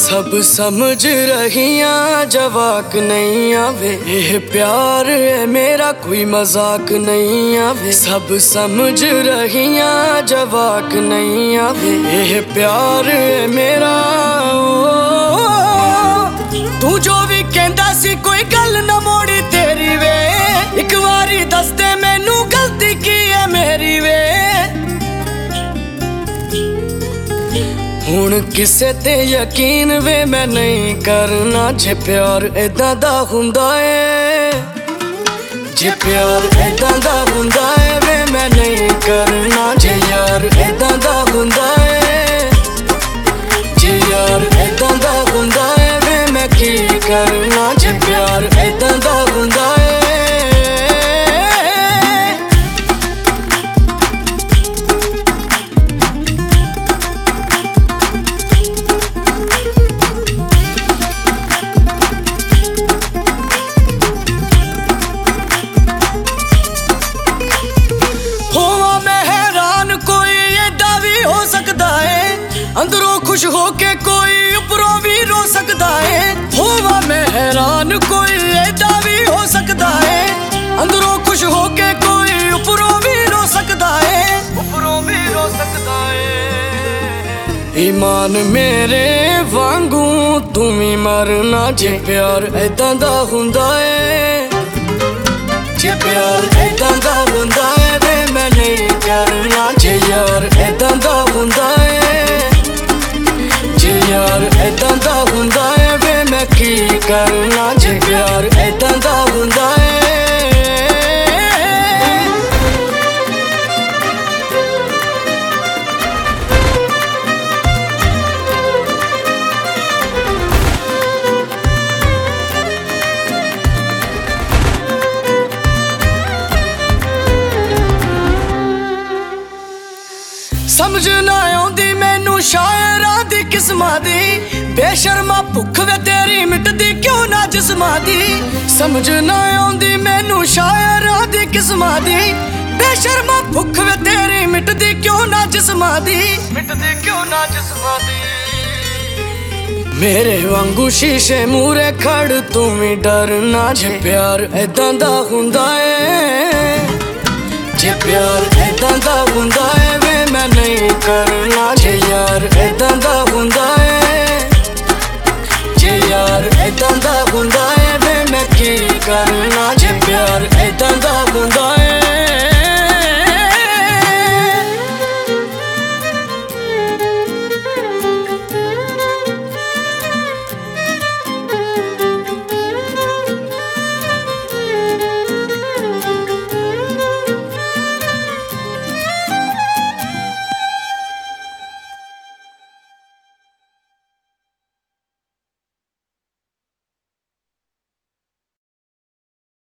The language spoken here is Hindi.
सब समझ रहियां जवाक नहीं आवे, ये प्यार है मेरा कोई मजाक नहीं आवे। सब समझ रहियां जवाक नहीं आवे, ये प्यार है मेरा। तू जो भी कहंदा सी कोई गल ना मोड़ी तेरी वे, एक बारी दस दे मैनू गलती की है मेरी वे। हुण किसे ते यकीन वे मैं नहीं करना, जे प्यार इदां दा हुंदा है, जे प्यार इदां दा हुंदा है वे मैं नहीं करना। जे यार इदां दा हुंदा है, जे यार इदां दा हुंदा है वे मैं की करना। जे प्यार इदां दा हुंदा है। अंदरों खुश होके कोई ऊपरों भी रो सकता है, होवा मैं हैरान कोई ऐदा भी हो सकता है। अंदरों खुश होके कोई ऊपरों भी रो सकता है, ऊपरों भी रो सकता है। ईमान मेरे वांगू तुम ही मरना, जे प्यार ऐदां दा हुंदा है, जे प्यार ऐदां दा हुंदा है वे मैं नहीं करना। जे यार ऐदां दा हुंदा है, जे यार ऐदां दा हुंदा है वे मैं की करना। जे प्यार ऐदां दा हुंदा है। समझ ना आउंदी मैनू शायरां दी किस्मां दी, बेशर्मा भुख वे तेरी मिटदी क्यों ना जिस्मां दी। समझ ना आउंदी मैनू शायरां दी किस्मां दी, बेशर्मा भुख वे तेरी मिटदी क्यों ना जिस्मां दी, मिटदी क्यों ना जिस्मां दी। मेरे वांगू शीशे मूरे खड़ तू भी डरना, जे प्यार ऐदां दा हुंदा है, जे प्यार ऐदां दा हुंदा है वे मैं नहीं करना। जे यार ऐदां दा हुंदा है, जे यार ऐदां दा हुंदा है वे मैं की करना।